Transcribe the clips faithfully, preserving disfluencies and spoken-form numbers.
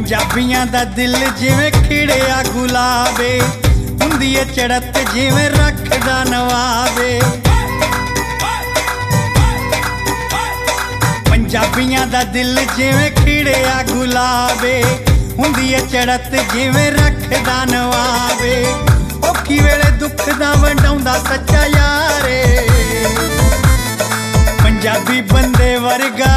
पंजाबियां दा दिल जिवें खिड़िया गुलाबे, हुंदी ए चढ़त जिवें रखदा नवाबे। पंजाबियां दा दिल जिवें खिड़िया गुलाबे, हुंदी ए चढ़त जिवें रखदा नवाबे। औखी वेले दुख दा वंडाउंदा सच्चा यारे, पंजाबी बंदे वर्गा,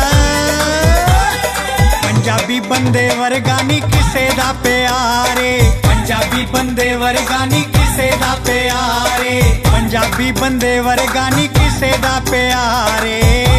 पंजाबी बंदे वर्गा नी किसे दा प्यारे। पंजाबी बंदे वर्गा नी किसे दा प्यारे। पंजाबी बंदे वर्गा नी किसे दा प्यारे।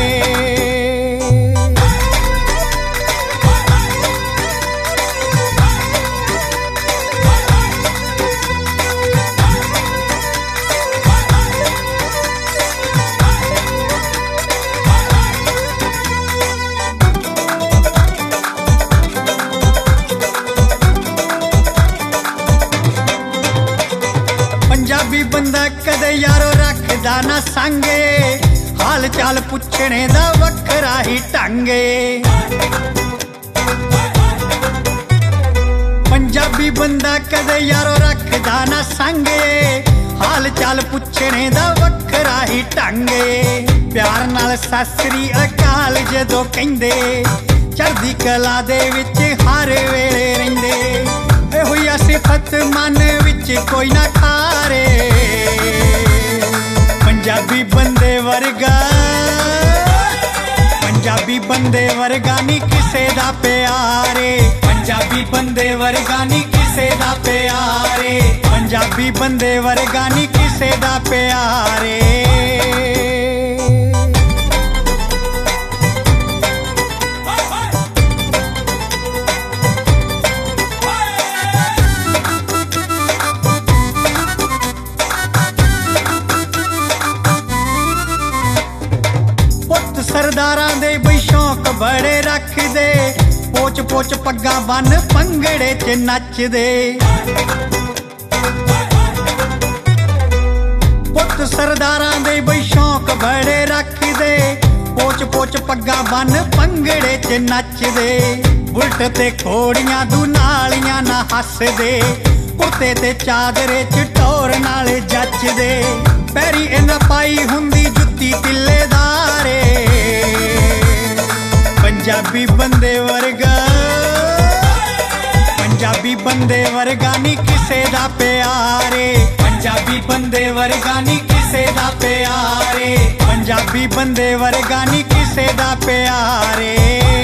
पंजाबी बंदा कदे यारो रखदा ना संगे, हाल चाल पुछने दा वखरा ही ढंगे। पंजाबी बंदा कदे यारो रखदा ना संगे, हाल चाल पुछने दा वखरा ही ढंगे। प्यार नाल सत श्री अकाल जदों कहिंदे, चढ़दी कला दे विच हर वेले रहिंदे। होया सिफत मन विच कोई ना खारे, पंजाबी बंदे वर्गा, पंजाबी बंदे वर्गा नी किसे दा प्यारे। पंजाबी बंदे वर्गा नी किसे दा प्यारे। पंजाबी बंदे वर्गा नी किसे दा प्यारे। सरदारां दे बई शौक बड़े रखदे, पोच पोच पग्गा बन भंगड़े च नचदे। पुत सरदारां दे बई शौक बड़े रखदे, पोच पोच पग्गा बन भंगड़े च नचदे। उल्ट ते घोड़ियां दू नालियां ना हसदे, कुर्ते ते चादरे च टोर नाले जचदे। पैरी इन्ना पाई हुंदी जुत्ती तिल्लेदारे, पंजाबी बंदे वर्गा, पंजाबी बंदे वर्गा नी किसे दा प्यारे। पंजाबी बंदे वर्गा नी किसे दा प्यारे। पंजाबी बंदे वर्गा नी किसे दा प्यारे।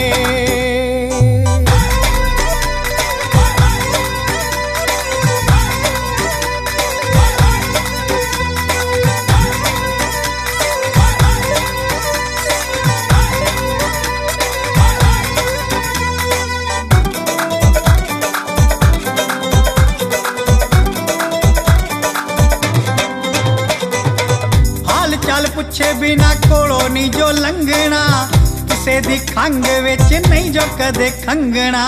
चल पुछे बिना कोलो नहीं जो लंघना, किसे दी खंग विच नहीं जो कदे खंगना।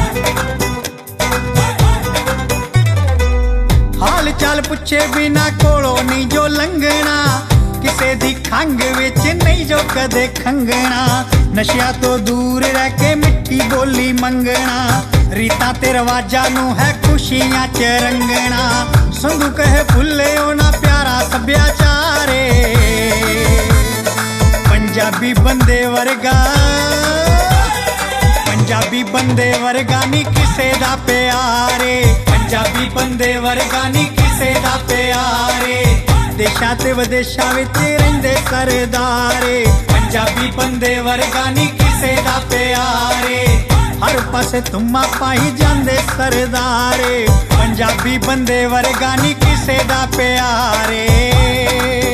हाल चाल पुछे बिना कोलो नहीं जो लंघना, किसे दी खंग विच नहीं जो कदे खंगना। नशिया तो दूर रह के मिठी बोली मंगना, रीता ते रवाजा नू है खुशियां च रंगना। संधू कहे भुले ना प्यारा सभ्याचारे, पंजाबी बंदे वर्गा, पंजाबी बंदे वर्गा नी किसे दा प्यारे। पंजाबी बंदे वर्गा नी किसे दा प्यारे। देशां ते विदेशां विच रहिंदे सरदारे, पंजाबी बंदे वर्गा नी किसे दा प्यारे। हर पासे तुमा पाई जांदे सरदारे, पंजाबी बंदे वर्गा नी किसे दा प्यारे।